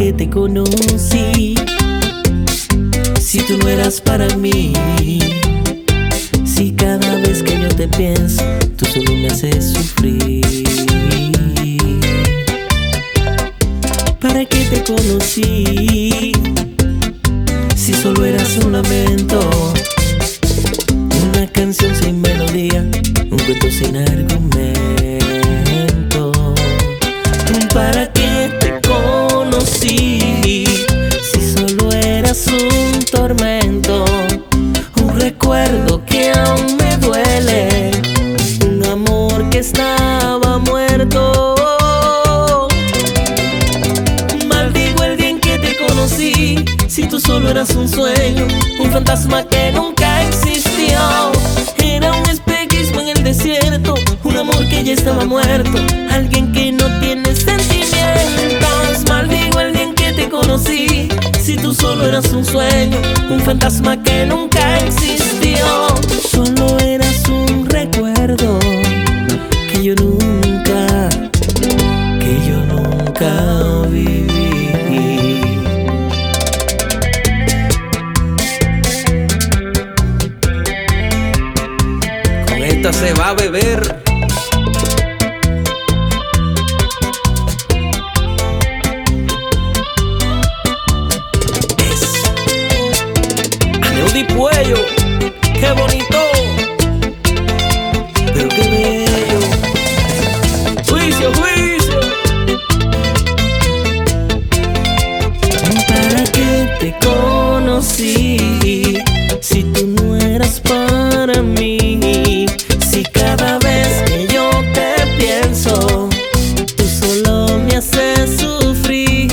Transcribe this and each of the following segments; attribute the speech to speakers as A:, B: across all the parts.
A: qué te conocí? Si tú no eras para mí, si cada vez que yo te pienso, tú solo me haces sufrir. ¿Para qué te conocí? Si solo eras un lamento, una canción sin melodía, un cuento sin argumento. ¿Para qué te conocí? Si solo eras un tormento, un recuerdo que aún me duele, un amor que estaba muerto. Maldigo el día en que te conocí, si tú solo eras un sueño, un fantasma que nunca existió. Era un espejismo en el desierto, un amor que ya estaba muerto, alguien que no tiene sentimientos. Maldigo el día en que te conocí, si tú solo eras un sueño, un fantasma que nunca existió. Solo eras un recuerdo que yo nunca viví. Con esta se va a beber. Puello, qué bonito, pero qué bello. Juicio, juicio. ¿Para qué te conocí? Si tú no eras para mí, si cada vez que yo te pienso, tú solo me haces sufrir.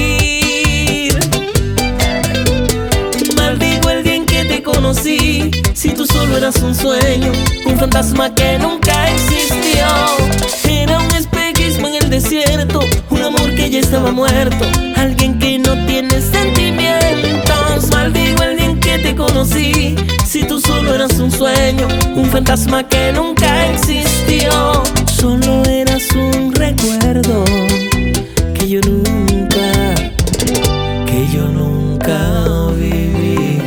A: Maldigo el día en que te conocí, si tú solo eras un sueño, un fantasma que nunca existió. Era un espejismo en el desierto, un amor que ya estaba muerto, alguien que no tiene sentimientos. Maldigo el día en que te conocí, si tú solo eras un sueño, un fantasma que nunca existió. Solo eras un recuerdo que yo nunca viví.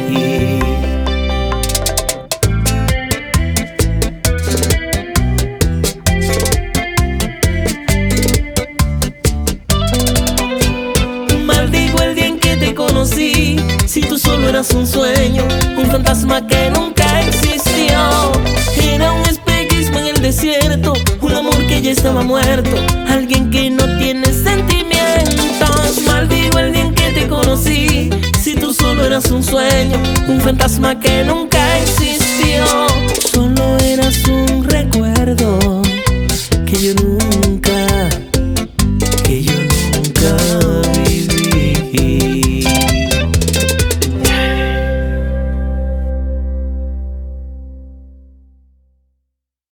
A: Maldigo el día en que te conocí, si tú solo eras un sueño, un fantasma que nunca existió. Era un espejismo en el desierto, un amor que ya estaba muerto, alguien que no tiene sentimientos. Maldigo el día en que te conocí, si tú solo eras un sueño, un fantasma que nunca existió.